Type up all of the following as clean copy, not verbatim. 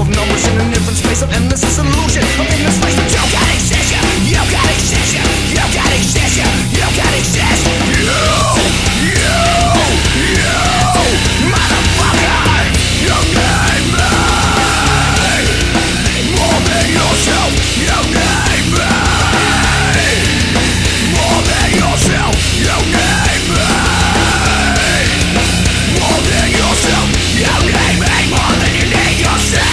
of numbers in an infinite space of endless illusion of endless space. But you can exist, you can exist, you can exist, you can exist. You, motherfucker, you need me more than yourself. You need me more than yourself. You need me more than yourself. You need me more than you need yourself.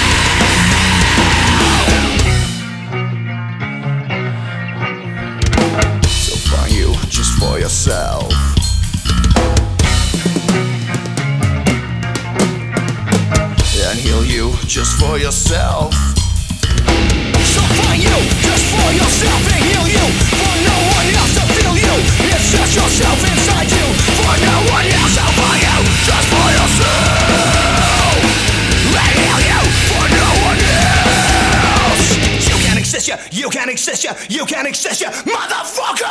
So find you just for yourself. And heal you just for yourself. So find you just for yourself and heal you, for no one else to feel you. It's just yourself inside you, for no one else to find you just for yourself. And heal you, for no one else. You can't exist, you can't exist, you can't exist, motherfucker.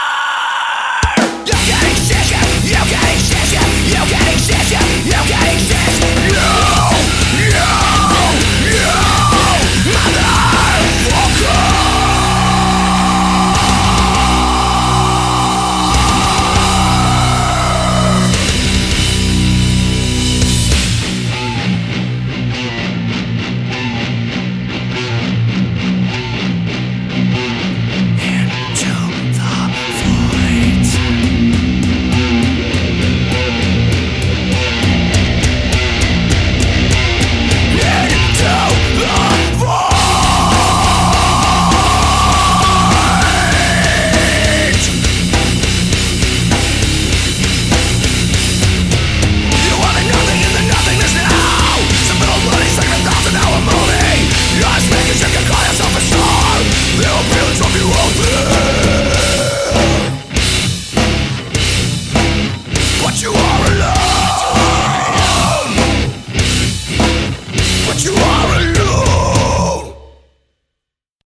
You can't exist, you can't exist, you can't exist, you can't exist.